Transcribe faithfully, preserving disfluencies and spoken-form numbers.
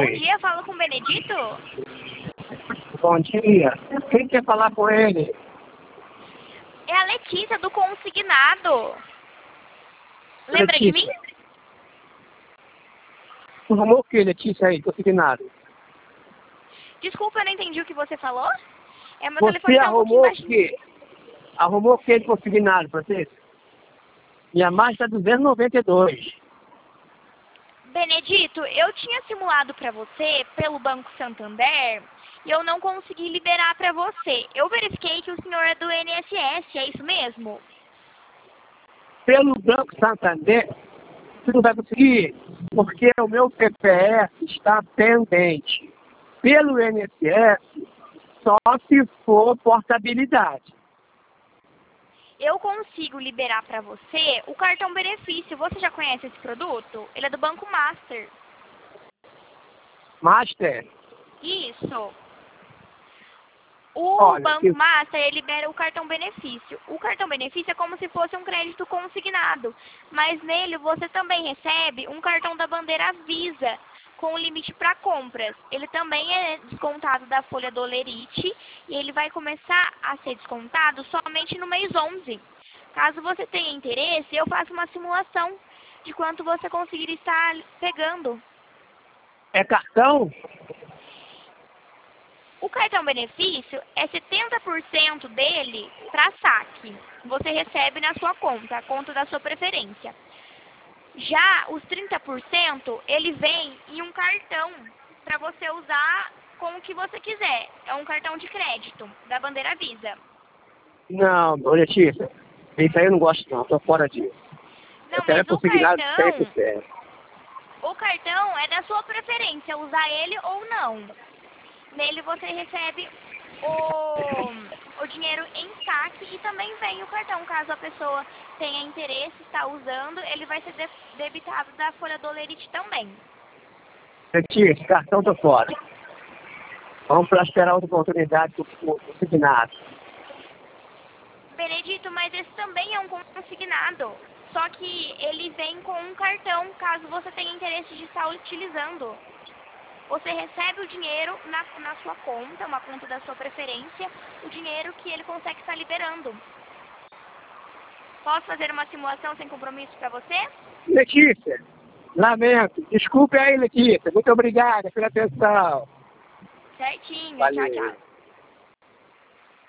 Oi. dia, falo com o Benedito? Bom dia. Quem quer falar com ele? É a Letícia do Consignado. Lembra de mim? Letícia. Tu arrumou o que, Letícia, aí? Consignado. Desculpa, eu não entendi o que você falou. É, meu Você telefone tá um pouquinho arrumou o baixinho. quê? Arrumou o que de consignado pra vocês? Minha margem tá duzentos e noventa e dois. Benedito, eu tinha simulado para você pelo Banco Santander e eu não consegui liberar para você. Eu verifiquei que o senhor é do I N S S, é isso mesmo? Pelo Banco Santander, você não vai conseguir, porque o meu C P F está pendente. Pelo I N S S, só se for portabilidade. Eu consigo liberar para você o cartão benefício. Você já conhece esse produto? Ele é do Banco Master. Master, Isso. O olha, Banco eu- Master, ele libera o cartão benefício. O cartão benefício é como se fosse um crédito consignado, mas nele você também recebe um cartão da bandeira Visa, com limite para compras. Ele também é descontado da folha do Olerite e ele vai começar a ser descontado somente no mês onze. Caso você tenha interesse, eu faço uma simulação de quanto você conseguiria estar pegando. é cartão? O cartão benefício é setenta por cento dele para saque. Você recebe na sua conta, a conta da sua preferência. Já os trinta por cento, ele vem em um cartão para você usar com o que você quiser. É um cartão de crédito da bandeira Visa. Não, Letícia, isso aí eu não gosto não, tô fora disso. Não, Eu quero mas o consignado cem por cartão, cento. o cartão é da sua preferência, usar ele ou não. Nele você recebe o, o dinheiro em saque e também vem o cartão. Caso a pessoa tenha interesse, está usando, ele vai ser de, debitado da folha do Olerite também. Letícia, cartão tô fora. Vamos para esperar outra oportunidade do consignado. Benedito, mas esse também é um consignado. Só que ele vem com um cartão, caso você tenha interesse de estar utilizando. Você recebe o dinheiro na, na sua conta, uma conta da sua preferência, o dinheiro que ele consegue estar liberando. Posso fazer uma simulação sem compromisso para você? Letícia, lamento. Desculpe aí, Letícia. Muito obrigada pela atenção. Certinho, Valeu. tchau, tchau.